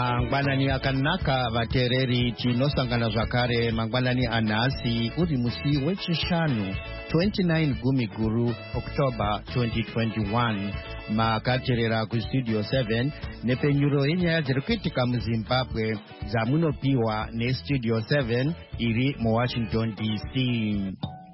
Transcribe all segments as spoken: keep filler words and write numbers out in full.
Mangwanani akanaka vatereri tinosangana zvakare mangwanani anhasi uri musi wechishanu twenty-nine Gumiguru October twenty twenty-one. Makaterera kustudio seven nepenyuro yenyaya dziri kuitika muZimbabwe dzamunopiwa nestudio seven iri muWashington D C.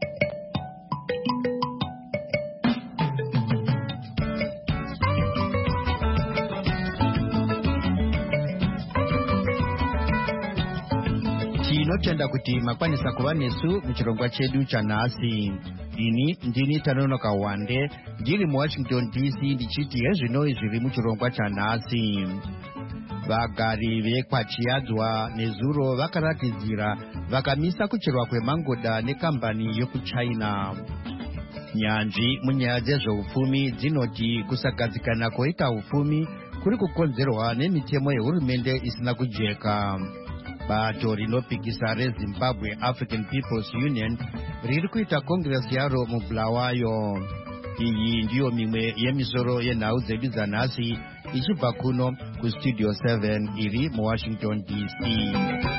Tinotenda kuti makwanisa kuva nesu muchirongwa chedu chanhasi. Ini ndini Tanonoka Wande ndiri muWashington D C ndichiti hezvinoi zviri muchirongwa chanhasi. Vagari vekwaChiadzwa nezuro vakaratidzira vakamisa kucherwa kwemangoda nekambani yokuChina. Nyanzvi munyaya dzezveupfumi dzinoti kusagadzikana kwoita upfumi kuri kukonzerwa nemitemo yehurumende isina kujeka. Bato rinopikisa reZimbabwe African People's Union riri kuita kongresi yaro muBulawayo. Iyi ndiyo mimwe yemisoro yenhau dzedu dzanhasi ichibva kuno kustudio seven iri muWashington D C.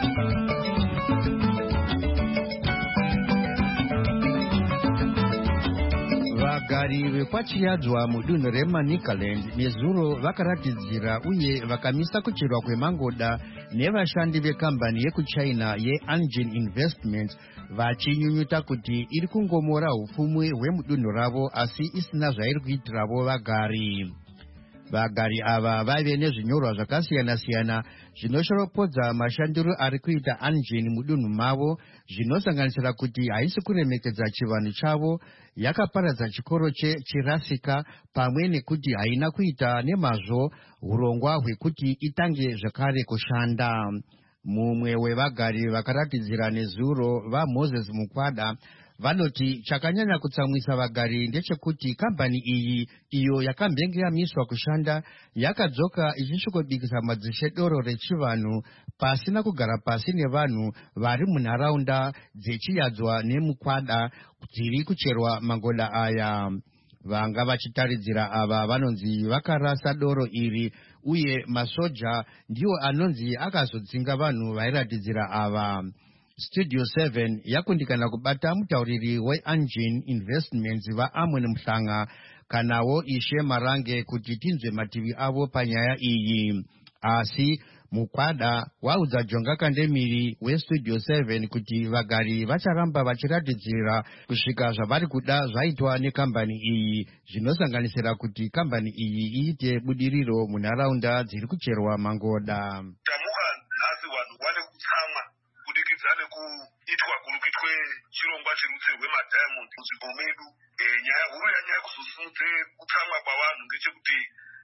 Vagari vekwaChiadzwa mudunhu reManicaland nezuro vakaratidzira uye vakamisa kucherwa kwemangoda nevashandi vekambani yekuChina yeAnjin Investments vachinyunyuta kuti iri kungomora upfumi hwemudunhu ravo asi isina zvairi kuitiravo vagari. Vagari ava vaive nezvinyorwa zvakasiyana-siyana zvinoshoropodza mashandiro ari kuita Anjin mudunhu mavo, zvinosanganisira kuti haisi kuremekedza chivanhu chavo, yakaparadza chikoro chirasika, pamwe nekuti haina kuita nemazvo urongwa hwekuti itange zvakare kushanda. Mumwe wevagari vakaratidzira nezuro vaMoses Mukwada vanoti chakanyanya kutsamwisa vagari ndechekuti kambani iyi iyo yakambenge yamiswa kushanda yakadzoka ichisvikobikisa madzishe doro rechivanhu pasina kugara pasi nevanhu vari munharaunda dzeChiadzwa neMukwada dziri kucherwa mangoda aya. Vanga vachitaridzira ava vanonzi vakarasa doro iri uye masoja ndiwo anonzi akazodzinga vanhu vairatidzira ava. Studio seven yakundikana kubata mutauriri weAnjin Investments vaAmon Mhlanga kanawo Ishe Marange kuti tinzwe mativi avo panyaya iyi. Asi Mukwada waudza Jonga Kandemiri weStudio seven kuti vagari vacharamba vachiratidzira kusvika zvavari kuda zvaitwa nekambani iyi, zvinosanganisira kuti kambani iyi iite budiriro munharaunda dziri kucherwa mangoda. Tamuka nhasi vanhu vane kutsamwa kudikidzane kuitwa kuri kuitwe chirongwa cherutse rwemadhayamond munzvimbo medu. Nyaya huru yanyaya kuzosimudze kutsamwa kwavanhu ngechekuti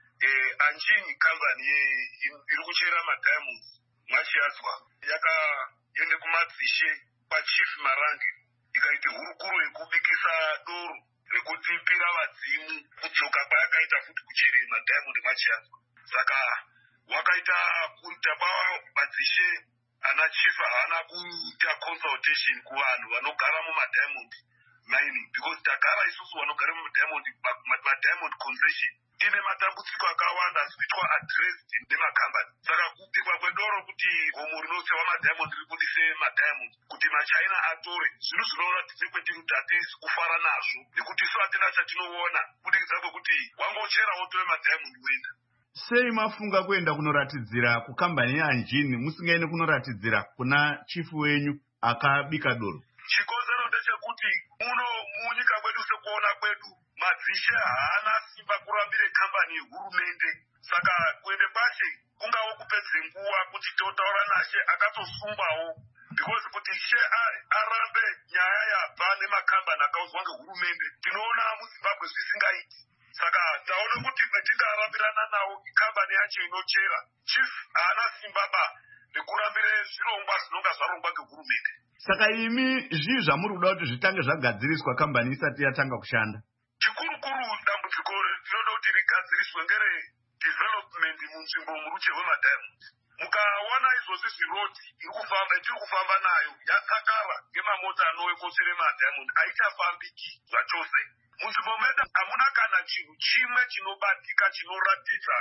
Anjin kambani iri kuchera madhayamond mwaChiadzwa yakaende kumadzishe kwaChief Marange ikaite hurukuro yekubikisa doro rekutipira vadzimu kudzoka kwayakaita futi kuchere madhayamond mwaChiadzwa. Saka wakaita kuita kwavo madzishe ana chief haana kuita consultation kuvanhu vanogara mumadhayamond mining, because takara isusu vanogara mumadhayamond madhayamond concession ine matambudziko akawanda asi kuitwa addressed nemakambani. Saka kupikwa kwedoro kuti gomo rinotsewa madhayamond ribudise madhayamond kuti maChina atore zvinhu zvinoratidze kwetiri kuti hatisi kufara nazvo, nekuti isu hatina chatinoona kubudikidza kwekuti wangochera wotore madhayamond woenda. Sei mafunga kuenda kunoratidzira kukambani yeAnjin musingaende kunoratidzira kuna chifu wenyu akabika doro? Chikonzero ndechekuti muno munyika kwedu sekuona kwedu madzishe haana simba kurambire kambani yehurumende. Saka kuende kwache kungawo kupedze nguva kuti totaura nashe akatosungwawo, because kuti she arambe nyaya yabva nemakambani akaudzwa ngehurumende tinoona muZimbabwe zvisingaiti. Saka taona kuti kwetingarambirana nawo ikambani yacho inochera chief haana simba ba nekurambire zvirongwa zvinonga zvarongwa ngehurumende. Saka imi zvii zvamuri kuda kuti zvitange zvagadziriswa kambani isati yatanga kushanda? Chikurukuru dambudziko tinoda kuti rigadziriswe ngere development munzvimbo murucherwe madhayamond. Mukaona izvozvi zvirodi iri kufamba tiri kufamba nayo yatsakara ngemamota anouye kochere madhayamond haichafambiki zvachose. Munzvimbo medu hamuna kana chinhu chimwe chinobatika chinoratidza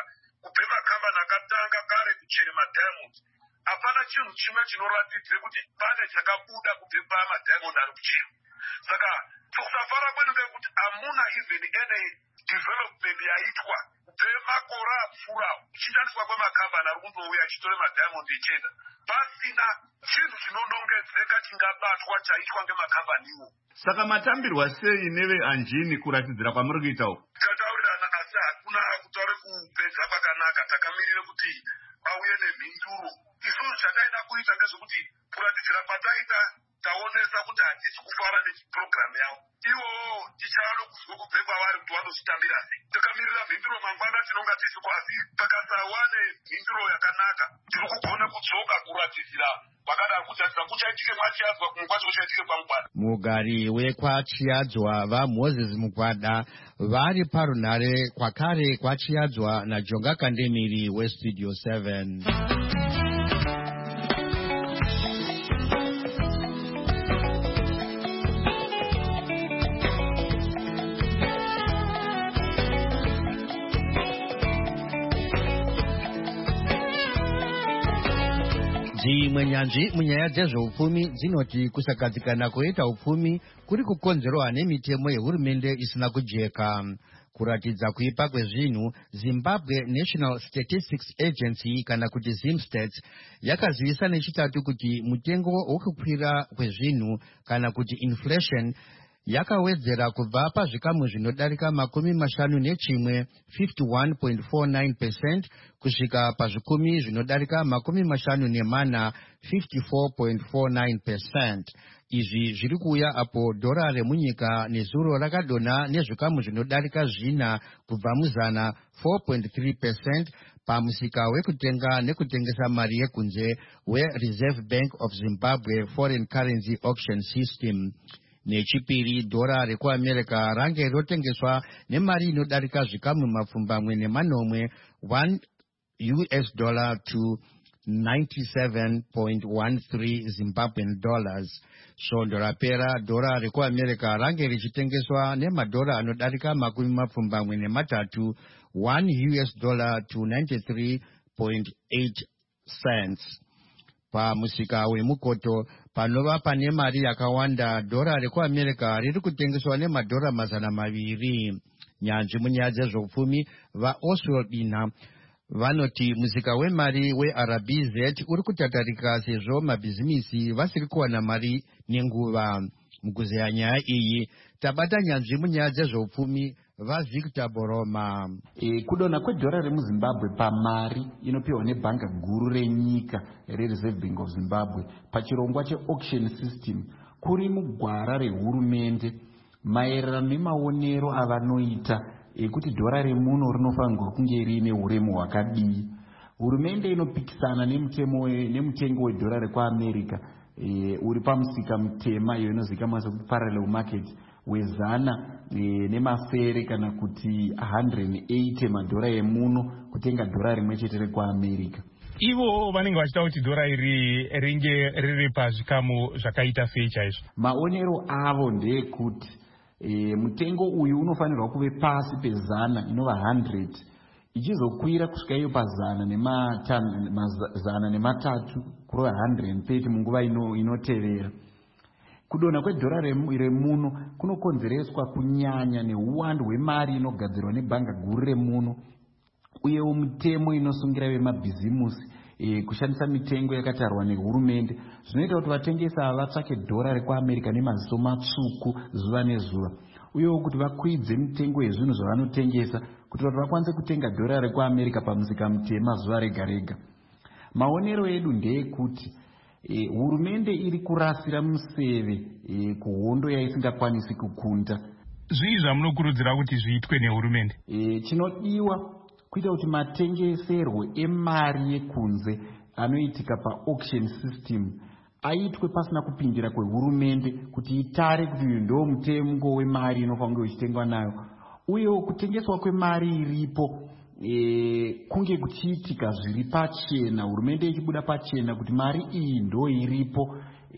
kubve makambani akatanga kare kuchere madiamonds hapana chinhu chimwe chinoratidze kuti pane chakabuda kubve pamadiamonds ari kuchera. Saka kusafara kwenu ndekuti hamuna even any development yaitwa kubve makore apfuura uchishandiswa kwemakambani ari kundouya achitore madiamonds echenda pasina chinhu chinonongedzeka chingabatwa chaitwa ngemakambaniwo. Saka matambirwa sei neveanjini kuratidzira kwamuri kuita uku? Tataurirana asi hakuna kutaure kupedza pakanaka. Takamirire kuti auye nemhinduro. Isusu chataida kuita ngezvekuti kuratidzira kwataita taonesa kuti hatisi kufara nechipurogiramu yavo. Ivo tichado kuzwa kubve kwavari kuti vanozvitambira sei. Takamirira mhinduro mangwana tinonga tisipo, asi pakasawa nemhinduro yakanaka tiri kugona kudzoka kuratidzira kwakadaro kutarisa kuchaitike mwachiadzwa kumwe kwacho kuchaitike kwamugwada. Mugari wekwachiadzwa vaMoses Mugwada vari parunhare kwakare kwachiadzwa naJonga Kandemiri weStudio seven. Dzimwe nyanzvi munyaya dzezveupfumi dzinoti kusagadzikana kwoita upfumi kuri kukonzerwa nemitemo yehurumende isina kujeka. Kuratidza kuipa kwezvinhu, Zimbabwe National Statistics Agency kana kuti ZimStats yakazivisa nechitatu kuti mutengo wokukwira kwezvinhu kana kuti inflation yakawedzera kubva pazvikamu zvinodarika makumi mashanu nechimwe fifty-one point four nine percent kusvika pazvikumi zvinodarika makumi mashanu nemana fifty-four point four nine percent. Izvi zviri kuuya apo dhora remunyika nezuro rakadonha nezvikamu zvinodarika zvina kubva muzana four point three percent pamusika wekutenga nekutengesa mari yekunze weReserve Bank of Zimbabwe Foreign Currency Auction System. Nechipiri, dhora rekuAmerica range rotengeswa nemari inodarika zvikamu mapfumbamwe nemanomwe one U S dollar to ninety-seven point one three Zimbabwean dollars. Svondo rapera dhora rekuAmerica range richitengeswa nemadhora anodarika makumi mapfumbamwe nematatu one U S dollar to ninety-three point eight cents. Pamusika wemukoto panova pane mari yakawanda, dhora rekuAmerica riri kutengeswa nemadhora mazana maviri. Nyanzvi munyaya dzezveupfumi vaOswald Bina vanoti musika wemari weR B Z uri kutatarika sezvo mabhizimisi vasiri kuwana mari nenguva. Mukuzeya nyaya iyi tabata nyanzvi munyaya dzezveupfumi vaVictor Boroma. E, kudonha kwedhora remuZimbabwe pamari inopiwa nebhanga guru renyika reReserve Bank of Zimbabwe pachirongwa cheauction system kuri mugwara rehurumende maererano nemaonero avanoita ekuti dhora remuno rinofanirwa kunge riine uremu hwakadii. Hurumende inopikisana nemutemo nemutengo wedhora rekuAmerica e, uri pamusika mutema iyo inozivikanwa sekuti parallel market wezana e, nemafere kana kuti one hundred eighty madhora emuno kutenga dhora rimwe chete rekuAmerica. Ivo vanenge vachita kuti dhora iri ringe riri pazvikamu zvakaita sei chaizvo? Maonero avo ndeyekuti e, mutengo uyu unofanirwa kuve pasi pezana inova one hundred ichizokwira kusvika iyo pazana nemazana nematatu kurova one hundred thirty munguva ino, inotevera. Kudonha kwedhora remuno kunokonzereswa kunyanya neuwandu hwemari inogadzirwa nebhanga guru remuno uyewo mutemo inosungira vemabhizimusi e, kushandisa mitengo yakatarwa nehurumende zvinoita kuti vatengesi ava vatsvake dhora rekuAmerica nemaziso matsvuku zuva nezuva, uyewo kuti vakwidze mitengo yezvinhu zvavanotengesa kuti vanhu vakwanise kutenga dhora rekuAmerica pamusika mutema zuva rega rega. Maonero edu ndeyekuti E, hurumende iri kurasira museve e, kuhondo yaisingakwanisi kukunda. Zvii zvamunokurudzira kuti zviitwe nehurumende? E, chinodiwa kuita kuti matengeserwo emari yekunze anoitika paauction system aitwe pasina kupindira kwehurumende kuti itare kuti uyu ndo mutengo wemari inofanirwa uchitengwa nayo, uyewo kutengeswa kwemari iripo E, kunge kuchiitika zviri pachena, hurumende ichibuda pachena kuti mari iyi ndo iripo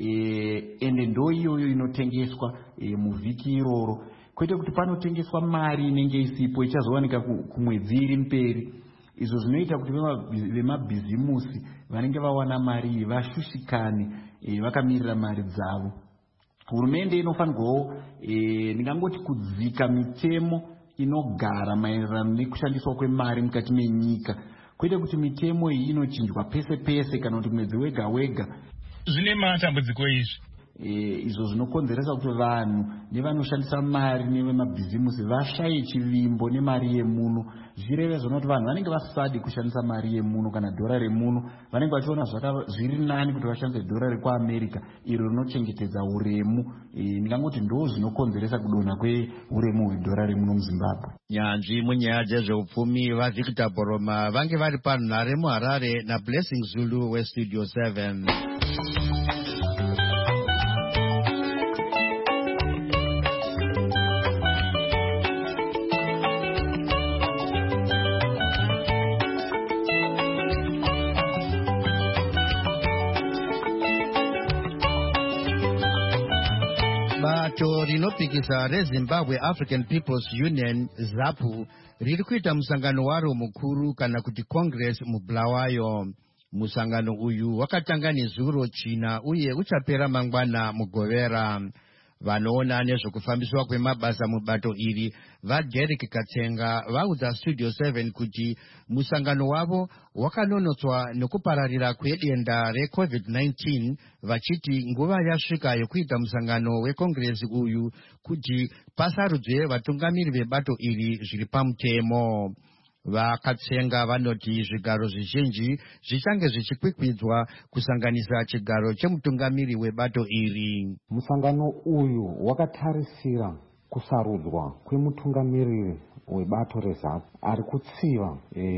e, ende ndo iyoyo inotengeswa e, muvhiki iroro, kwete kuti panotengeswa mari inenge isipo ichazowanika kumwedzi iri mberi. izvo zvinoita kuti vemabhizimusi vanenge vawana mari vashushikane e, vakamirira mari dzavo. Hurumende inofanirwawo e, ndingangoti kudzika mitemo inogara maererano nekushandiswa kwemari mukati menyika, kwete kuti mitemo iyi inochinjwa pese pese kana kuti mwedzi wega wega. Zvine matambudziko izvi e, izvo zvinokonzeresa kuti vanhu nevanoshandisa mari nevemabhizimusi vashaye chivimbo nemari yemuno. Zvireve zvonoti vanhu vanenge vasadi kushandisa mari yemuno kana dhora remuno, vanenge vachiona zviri nani kuti vashandise dhora rekuAmerica iro rinochengetedza uremu. E, ndingangoti ndo zvinokonzeresa kudonha kweuremu hwedhora remuno muZimbabwe. Nyanzvi munyaya dzezveupfumi vaVictor Boroma vange vari panhare muHarare naBlessing Zulu weStudio seven. Bato rinopikisa reZimbabwe African People's Union ZAPU riri kuita musangano waro mukuru kana kuti Congress muBulawayo. Musangano uyu wakatanga nezuro china uye uchapera mangwana muGovera. Vanoona nezvekufambiswa kwemabasa mubato iri vaDerek Katsenga vaudza Studio seven kuti musangano wavo wakanonotswa nekupararira kwedenda reCovid nineteen, vachiti nguva yasvika yokuita musangano wekongresi uyu kuti pasarudzwe vatungamiri vebato iri zviri pamutemo. Vakatsenga vanoti zvigaro zvizhinji zvichange zvichikwikwidzwa kusanganisa chigaro chemutungamiri webato iri. Musangano uyu wakatarisira kusarudzwa kwemutungamiriri webato reZAPU ari kutsiva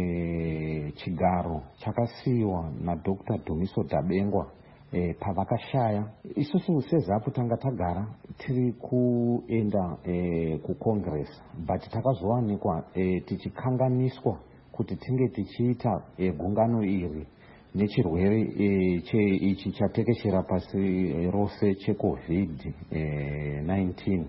e, chigaro chakasiyiwa naDr Dumiso Dabengwa e, pavakashaya. Isusu seZAPU tanga tagara tiri kuenda e, kuCongress, but takazowanikwa e, tichikanganiswa kuti tinge tichiita e, gungano iri nechirwere e, che ichi chatekeshera pasi rose cheCovid nineteen,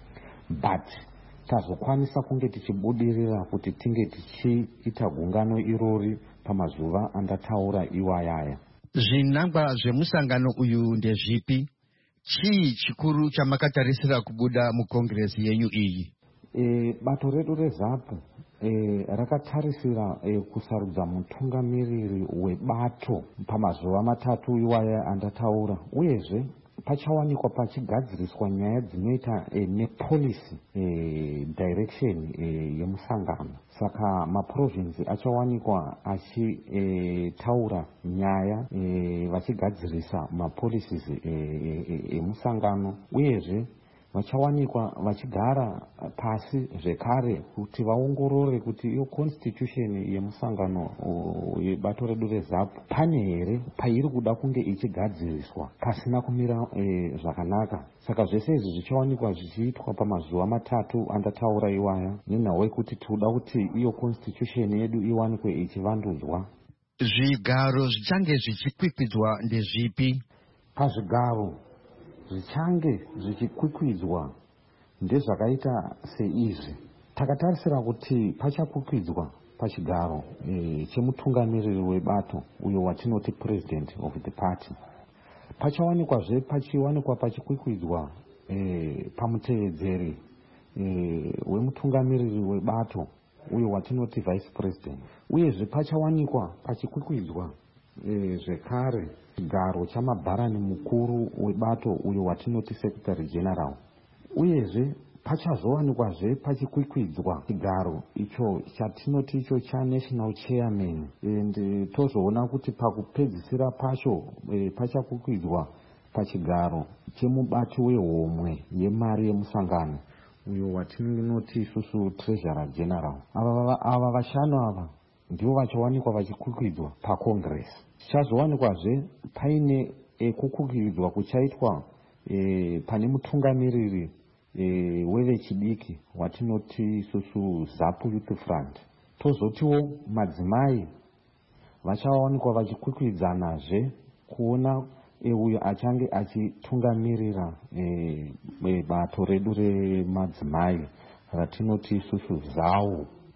but tazokwanisa kunge tichibudirira kuti tinge tichiita gungano irori pamazuva andataura iwayaya. Zvinangwa zvemusangano uyu ndezvipi? Chii chikuru chamakatarisira kubuda mukongresi yenyu iyi? E, bato redu reZAPU e, rakatarisira e, kusarudza mutungamiriri webato pamazuva matatu iwaya andataura, uyezve pachawanikwa pachigadziriswa nyaya dzinoita e, nepolicy e, direction e, yemusangano. Saka maprovinsi achawanikwa achitaura e, nyaya e, vachigadzirisa mapolicies emusangano e, e, uyezve vachawanikwa vachigara pasi zvekare kuti vaongorore kuti iyo constitution yemusangano yebato redu reZAPU pane here pairi kuda kunge ichigadziriswa pasina kumira e, zvakanaka. Saka zvese izvi zvichawanikwa zvichiitwa pamazuva matatu andataura iwaya, nenhau yekuti tinoda kuti iyo constitution yedu iwanikwe ichivandudzwa. Zvigaro zvichange zvichikwikwidzwa ndezvipi? Pazvigaro zvichange zvichikwikwidzwa ndezvakaita seizvi. Takatarisira kuti pachakwikwidzwa pachigaro e, chemutungamiriri webato uyo watinoti president of the party. Pachawanikwazve pachiwanikwa pachikwikwidzwa e, pamutevedzeri e, wemutungamiriri webato uyo watinoti vice president, uyezve pachawanikwa pachikwikwidzwa e, zvekare chigaro chamabharani mukuru webato uyo watinoti secretary general, uyezve pachazowanikwazve pachikwikwidzwa chigaro icho chatinoti icho chaNational Chairman, and tozoona kuti pakupedzisira pacho e, pachakwikwidzwa pachigaro chemubati wehomwe yemari yemusangano uyo watinoti isusu treasurer general. Ava ava vashanu ava ndivo vachawanikwa vachikwikwidzwa paCongress. Chichazowanikwazve paine e, kukwikwidzwa kuchaitwa e, pane mutungamiriri e, wevechidiki watinoti isusu ZAPU Youth Front. Tozotiwo madzimai vachawanikwa vachikwikwidzanazve kuona e, uyo achange achitungamirira e, e, bato redu remadzimai ratinoti isusu ZAU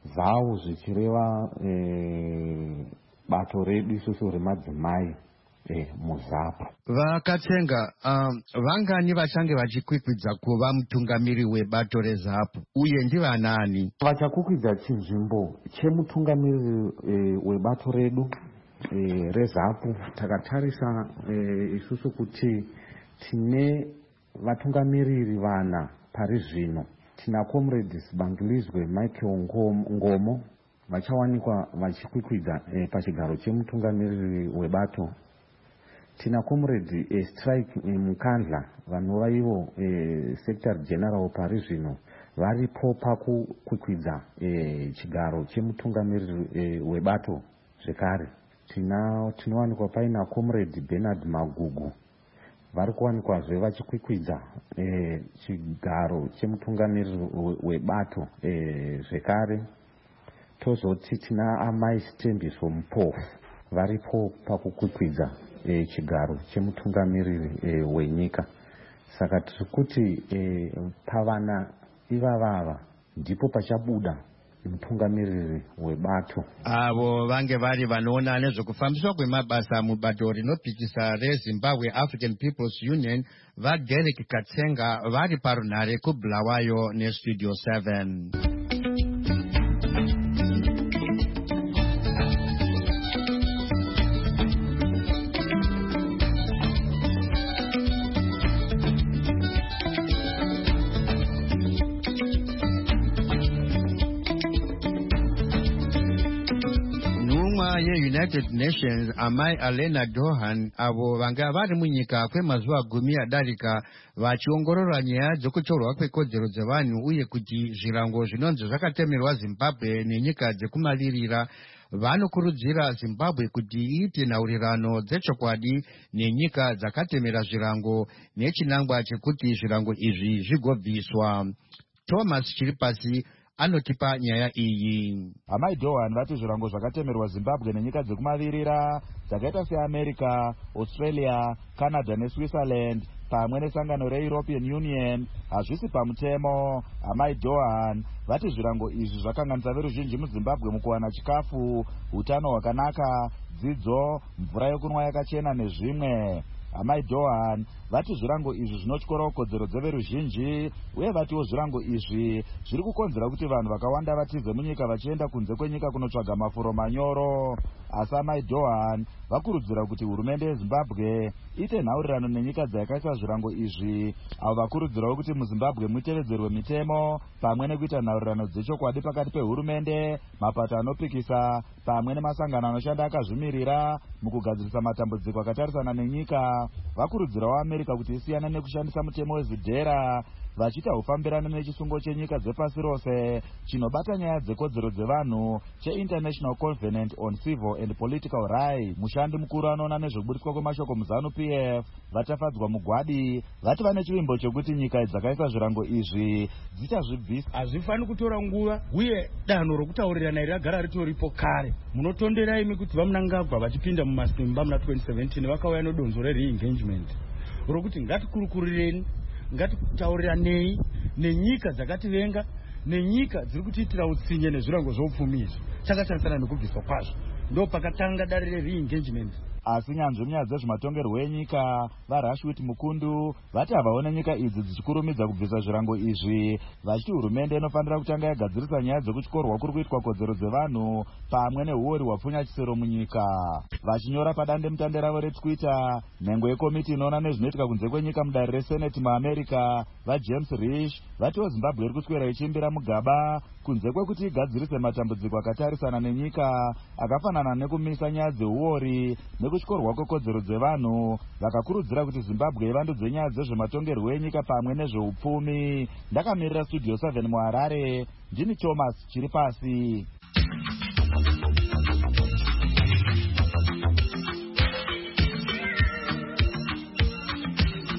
zau zvichireva e, bato redu isusu remadzimai e, muZAPU. Vakatsenga, um, vangani vachange vachikwikwidza kuva mutungamiri webato reZAPU uye ndivanani? Vachakwikwidza chinzvimbo chemutungamiriri e, webato redu e, reZAPU. Takatarisa e, isusu kuti tine vatungamiriri vana pari zvino. Tina Comrades Bangilizwe Michael Ngomo vachawanikwa vachikwikwidza e, pachigaro chemutungamiriri webato. Tina Comrade e, Strike e, Mukandla vanova ivo e, Secretary General pari zvino varipo pakukwikwidza e, chigaro chemutungamiriri e, webato zvekare. Tina tinowanikwa paina Comrade Bernard Magugu vari kuwanikwazve vachikwikwidza e, chigaro chemutungamiriri webato e, zvekare. Tozoti tina amai Stembiso Mupofu varipo pakukwikwidza e, chigaro chemutungamiriri e, wenyika. Saka tiri kuti e, pavana ivavava ndipo pachabuda mutungamiriri webato. Avo vange vari vanoona nezvekufambiswa kwemabasa mubato rinopikisa reZimbabwe African People's Union vaDerek Katsenga vari parunhare kuBulawayo neStudio seven. United Nations amai Alena Dohan avo vanga vari munyika kwemazuva gumi adarika vachiongorora nyaya dzekutorwa kwekodzero dzevanhu uye kuti zvirango zvinonzi zvakatemerwa Zimbabwe nenyika dzekumavirira. Vanokurudzira Zimbabwe kuti iite nhaurirano dzechokwadi nenyika dzakatemera zvirango nechinangwa chekuti zvirango izvi zvigobviswa. Thomas Chiripasi anotipa nyaya iyi. Amai Dohan vati zvirango zvakatemerwa Zimbabwe nenyika dzekumavirira dzakaita seAmerica, Australia, Canada neSwitzerland pamwe nesangano reEuropean Union hazvisi pamutemo. Amai Dohan vati zvirango izvi zvakanganisa veruzhinji muZimbabwe mukuwana chikafu, utano hwakanaka, dzidzo, mvura yokunwa yakachena nezvimwe. Amai Dohan vati zvirango izvi zvinotyora kodzero dzeveruzhinji uye vatiwo zvirango izvi zviri kukonzera kuti vanhu vakawanda vatize munyika vachienda kunze kwenyika kunotsvaga mafuro manyoro. Asi Amai Dohan vakurudzira kuti hurumende yeZimbabwe ite nhaurirano nenyika dzayakaisa zvirango izvi. Avo vakurudzirawo kuti muZimbabwe mutevedzerwe mitemo pamwe nekuita nhaurirano dzechokwadi pakati pehurumende, mapato anopikisa pamwe nemasangano anoshanda akazvimirira mukugadzirisa matambudziko akatarisana nenyika. Vakurudzirawo America kuti isiyane nekushandisa mutemo wezvidhera vachiita ufambirane nechisungo chenyika dzepasi rose chinobata nyaya dzekodzero dzevanhu cheInternational Covenant on Civil and Political Rights. Mushandi mukuru anoona nezvekuburiswa kwemashoko muZANU-P F vatafadzwa mugwadi vati vane chivimbo chekuti nyika dzakaisa zvirango izvi dzichazvibvisa. Hazvifani kutora nguva uye danho rokutaurirana iri ragara ritoripo kare. Munotondera imi kuti vamunangagwa vachipinda mumasimba muna twenty seventeen vakauya nedonzo re-re-engagement rokuti ngatikurukurireni, ngatitauriranei nenyika dzakativenga nenyika dziri kutiitira utsinye nezvirango zvoupfumi izvi. Chakasiyana nekubviswa kwazvo ndo pakatanga dare re-re-engagement. Asi nyanzvi munyaya dzezvematongerwo enyika vaRashwit Mukundu vati havaona nyika idzi dzichikurumidza kubvisa zvirango izvi vachiti hurumende inofanira kutanga yagadzirisa nyaya dzekutyorwa kuri kuitwa kodzero dzevanhu pamwe neuori hwapfunya chisero munyika. Vachinyora padande mutande ravo reTwitter, nhengo yekomiti inoona nezvinoitika kunze kwenyika mudare reSenate muAmerica vaJames Risch vatiwo Zimbabwe iri kuswera ichimbira mugaba kunze kwekuti igadzirise matambudziko akatarisana nenyika akafanana nekumisa nyaya dzeuori nekutyorwa kwekodzero dzevanhu. Vakakurudzira kuti Zimbabwe ivandudze nyaya dzezvematongerwo enyika pamwe nezveupfumi. Ndakamirira Studio seven muHarare, ndini Thomas Chiripasi.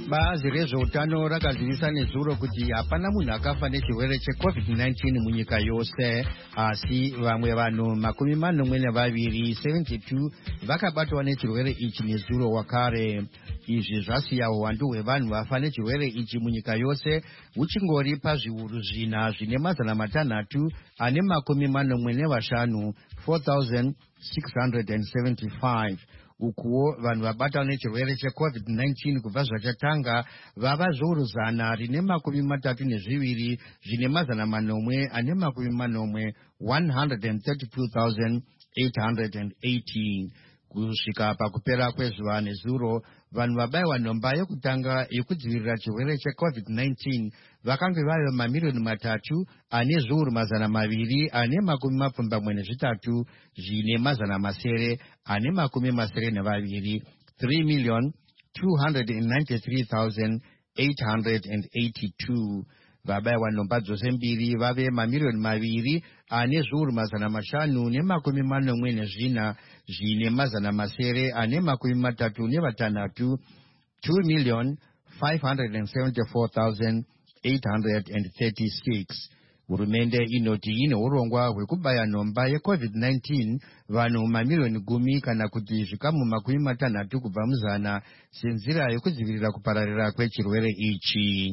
Bazi rezveutano rakazivisa nezuro kuti hapana munhu akafa nechirwere checovid nineteen munyika yose, asi vamwe vanhu makumi manomwe nevaviri seventy-two vakabatwa nechirwere ichi nezuro wakare. Izvi zvasiya uwandu hwevanhu vafa nechirwere ichi munyika yose huchingori pazviuru zvina zvine mazana matanhatu ane makumi manomwe nevashanu, four thousand six hundred seventy-five. Ukuwo vanhu vabatwa nechirwere checovid nineteen kubva zvachatanga vava zviuru zana rine makumi matatu nezviviri zvine mazana manomwe ane makumi manomwe, one hundred thirty-two thousand eight hundred eighteen. Kusvika pakupera kwezuva nezuro, vanhu vabayiwa nhomba yekutanga yekudzivirira chirwere checovid nineteen vakange vave mamiliyoni matatu ane zviuru mazana maviri ane makumi mapfumbamwe nezvitatu zvine mazana masere ane makumi masere nevaviri, three million two hundred ninety-three thousand eight hundred eighty-two. Vabayiwa nhomba dzose mbiri vave mamiliyoni maviri ane zviuru mazana mashanu nemakumi manomwe nezvina zvine mazana masere ane makumi matatu nevatanhatu, two million five hundred seventy-four thousand eight hundred thirty-six. Hurumende inoti ine urongwa hwekubaya nhomba yecovid nineteen vanhu mamiliyoni gumi kana kuti zvikamu makumi matanhatu kubva muzana senzira yekudzivirira kupararira kwechirwere ichi.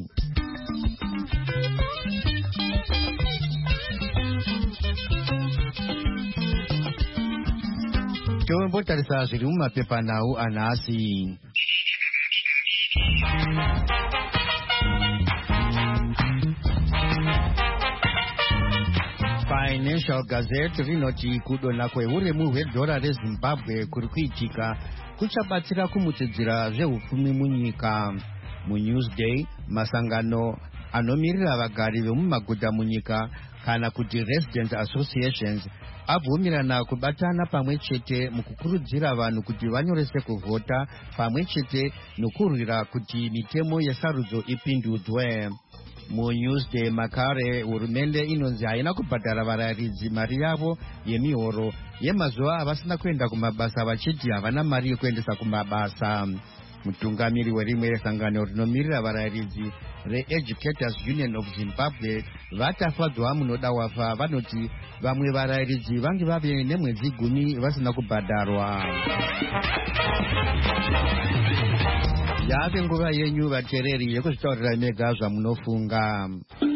Tombotarisa zviri mumapepanhau anhasi. Financial Gazette rinoti kudonha kweuremu hwedhora reZimbabwe kuri kuitika kuchabatsira kumutsidzira zveupfumi munyika. MuNewsday, masangano anomirira vagari vemumaguta munyika kana kuti Resident Associations abvumirana kubatana pamwe chete mukukurudzira vanhu kuti vanyorese kuvhota pamwe chete nokurwira kuti mitemo yesarudzo ipindudzwe. MuNewsday makare, hurumende inonzi haina kubhadhara varayiridzi mari yavo yemihoro yemazuva avasina kuenda kumabasa vachiti havana mari yekuendesa kumabasa. Mutungamiri werimwe resangano rinomirira varayiridzi reEducators Union of Zimbabwe vatafadzwa munoda wafa vanoti vamwe varayiridzi vange vave nemwedzi gumi vasina kubhadharwa. Yave nguva yenyu vateereri yekuzvitaurira mega zvamunofunga.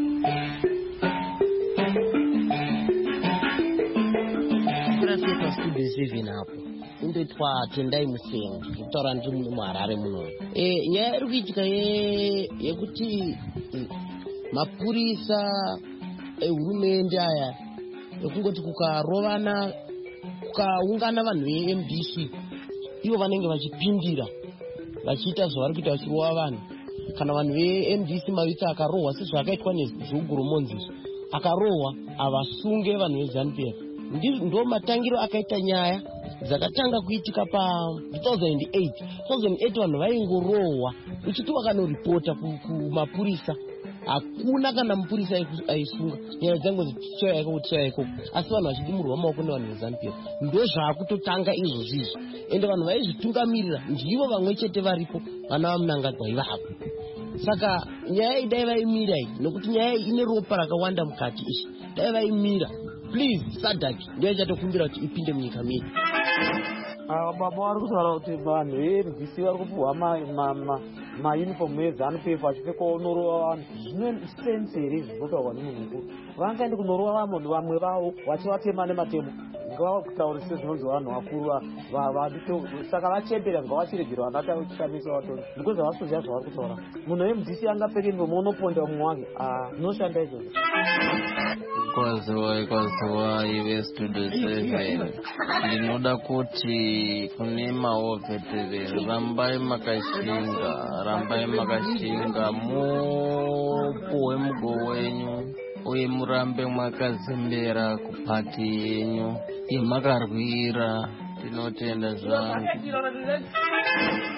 Indoitwa Tendai Musengi kutaura ndi muHarare muno. Eh nyaya iri kuitika yekuti mapurisa ehurumende aya ekungoti kukarovana kukaungana vanhu veM D C ivo vanenge vachipindira vachiita zvavari kuita vachirova vanhu. Kana vanhu veM D C mavitsa akarohwa sezvakaitwa nezvugoromonzi akarohwa avasunge vanhu veZANU P F. Ndo matangiro akaita nyaya dzakatanga kuitika pa two thousand eight. two thousand eight vanhu vaingorohwa uchiti vakanoripota kumapurisa hakuna kana mupurisa aisunga nyaya dzangu dzichaya iko kuchaya iko, asi vanhu vachidimurwa maoko nevanhu veZANU P F. Ndo zvakutotanga izvozvizvo ende vanhu vaizvitungamirira ndivo vamwe chete varipo vana vaMnangagwa ivavo. Saka nyaya iyi dai vaimira iyi nokuti nyaya iyi ine ropa rakawanda mukati ishi, dai vaimira. Please, SADC ndio chatokumbira kuti ipinde munyika medu. Ah baba vari kutaura kuti vanhu veM D C vari kupuhwa maunifomu eZANU P F achipfeka unorova vanhu. Zvine sense here zvinotaurwa nemunhu mukuru. Vangaende kunorova vanhu vamwe vavo vachivatema nematemo. Ngavakutaurise zvinonzi vanhu vakuru vadito, saka vachembera ngavachiregerwa vanatachishamisa vatori. Ndiko zvavasoziva zvavari kutaura. Munhu weM D C angapfeke nguo unoponda mumwe wake. Ah zvinoshanda izvozvo. Kwaziwa kwaziwa iwe studio seven ndinoda kuti kune maovheteveri rambai makashinga rambai makashinga mupuwe mugo wenyu uye murambe mwakazembera kupati yenyu yemakarwira. Tinotenda zvangu.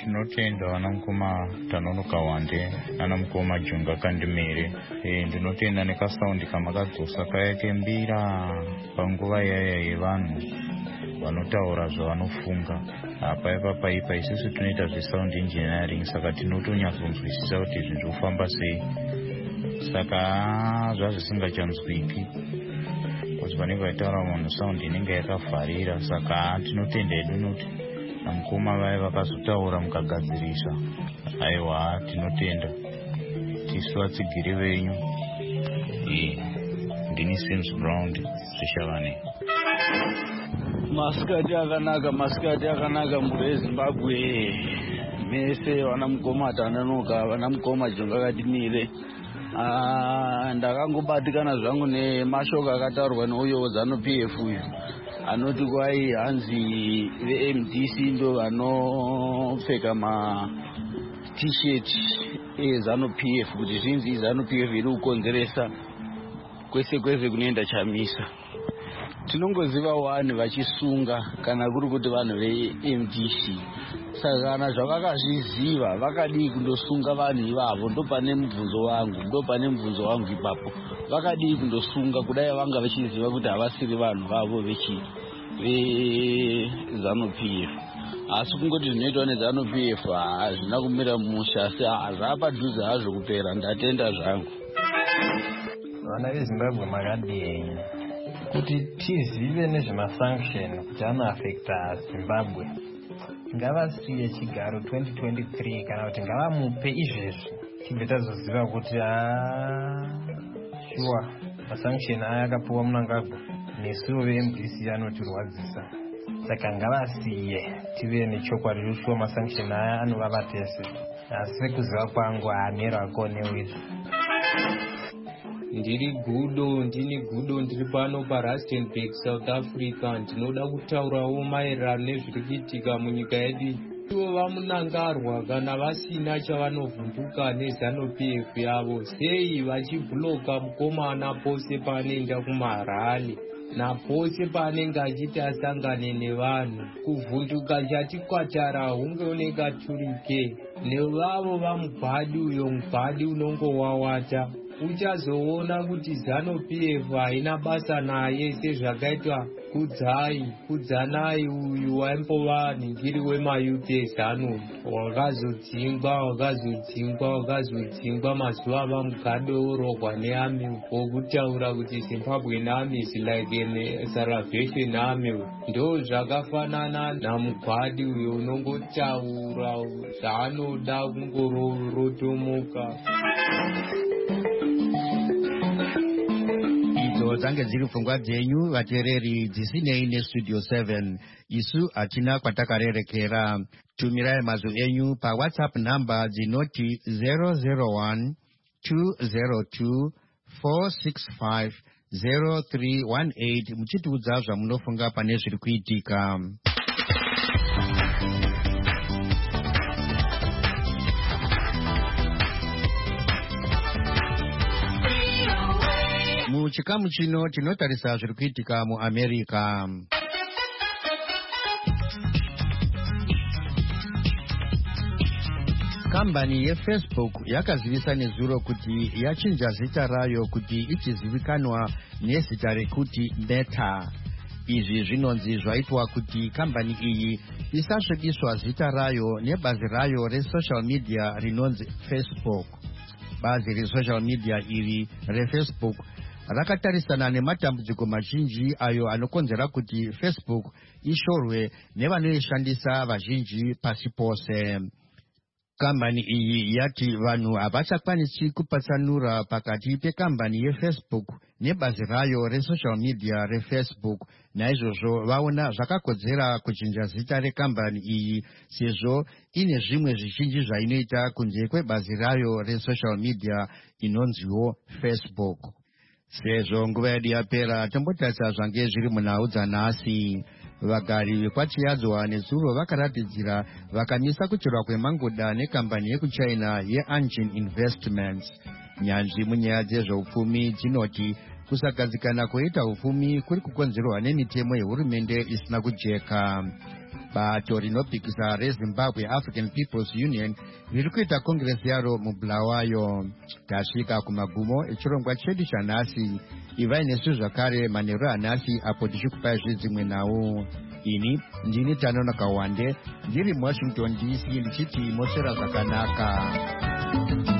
tinotenda vana mukoma tanonoka wande nana mukoma junga kandimere. E, ndinotenda nekasaundi kamakadzosa kaya kembira panguva yaya yevanhu vanotaura zvavanofunga. Apa ipapa ipa isusu tunoita zvesound engineering, saka tinotonyatsokunzwisisa kuti zvinhu zvofamba sei. Saka zvazvisingachanzwiki kuti vanenge vaitaura munhu sound inenge yakavharira. Saka tinotenda hedu noti namukoma vaya vakazotaura mukagadzirisa. Aiwa, tinotenda tisu vatsigiri venyu. E, ndini Sims Ground zvishavane. Masikati akanaka, masikati akanaka mhuri yeZimbabwe mese vana mukoma tananoka, vana mukoma junga katimire. Ah, ndakangobatikana zvangu nemashoko akataurwa neuyo ZANU-P F uyu anoti kwai hanzi ve-M D C ndo vanopfeka ma t-shirt eZANU-P F, kuti zvinzi ZANU-P F iri kukonzeresa kwese kwese kunoenda Chamisa. Tinongoziva wani vachisunga kana kuri kuti vanhu ve-M D C. Saka kana zvavakazviziva vakadii kundosunga vanhu ivavo? Ndo pane mubvunzo wangu, ndo pane mubvunzo wangu ipapo. Vakadii kundosunga kudai vanga vachiziva kuti havasiri vanhu vavo vechi ve-ZANU-P F. Asi kungoti zvinoitwa neZANU-P F hazvina kumira musha, asi zvapadhuze hazvo kupera. Ndatenda zvangu. Vana veZimbabwe makadii kuti tizive nezvemasanction kuti anoafekta Zimbabwe. Ngavasiye chigaro twenty twenty-three kana kuti ngavamupe izvezvi tibve tazoziva kuti shuwa masanction aya akapuwa Mnangagwa nesuwo ve-M D C anotirwadzisa. Saka ngavasiye tive nechokwadi rushuwa masanction aya anovava tese. Asi sekuziva kwangu hamero akonewo izvi. Ndiri Gudo, ndini Gudo, ndiri pano paRustenburg, South Africa. Ndinoda kutaurawo maererano nezviri kuitika munyika yedu. Ivo vamunangarwa kana vasina chavanovhunduka neZANU-P F yavo, sei vachibhuloka mukomana pose paanoenda kumarali napose paanenge achiti asangane nevanhu. Kuvhunduka chati kwatara hunge unenge aturike nevavo vamugwadi uyo mugwadi unongowawata. Uchazoona kuti ZANU-P F haina basa naye sezvakaitwa Kudzai, Kudzanai uyu waimbova ningiri wemayuti eZANU. Wakazodzingwa, wakazodzingwa, wakazodzingwa mazuva avamugade orogwa neARMY wokutaura kuti Zimbabwe neARMY is like a Salvation Army. Ndo zvakafanana namugwadi uyo unongotaura zvaanoda kungorotomoka. Dzange dziri pfungwa dzenyu vateereri, dzisinei nestudio seven. Isu hatina kwatakarerekera. Tumirai mazwi enyu paWhatsApp namba dzinoti zero zero one two zero two four six five zero three one eight muchitiudza zvamunofunga pane zviri kuitika. Muchikamu chino tinotarisa zviri kuitika muAmerica. Kambani yeFacebook yakazivisa nezuro kuti yachinja zita rayo kuti ichizivikanwa nezita rekuti Meta. Izvi zvinonzi zvaitwa kuti kambani iyi isasvibiswa zita rayo nebazi rayo resocial media rinonzi Facebook. Bazi resocial media iri reFacebook rakatarisana nematambudziko mazhinji ayo anokonzera kuti Facebook ishorwe nevanoishandisa vazhinji pasi pose. Kambani iyi yati vanhu havachakwanisi kupatsanura pakati pekambani yeFacebook nebazi rayo resocial media reFacebook. Naizvozvo vaona zvakakodzera kuchinja zita rekambani iyi sezvo ine zvimwe zvizhinji zvainoita kunze kwebazi rayo resocial media inonziwo Facebook. Sezvo nguva yedu yapera, tombotarisa zvange zviri munhau dzanhasi. Vagari vekwachiyadzwa nezuro vakaratidzira vakamisa kucherwa kwemangoda nekambani yekuchina yeAnjin Investments. Nyanzvi munyaya dzezveupfumi dzinoti kusagadzikana kwoita upfumi kuri kukonzerwa nemitemo yehurumende isina kujeka. bato rinopikisa rezimbabwe African People's Union riri kuita kongresi yaro mubulawayo. Tasvika kumagumo echirongwa chedu chanhasi. Ivai nesu zvakare manheru anhasi apo tichikupai zvidzimwe nawo. Ini ndini Tanonoka Wande ndiri Washington D C ndichiti mosera zvakanaka.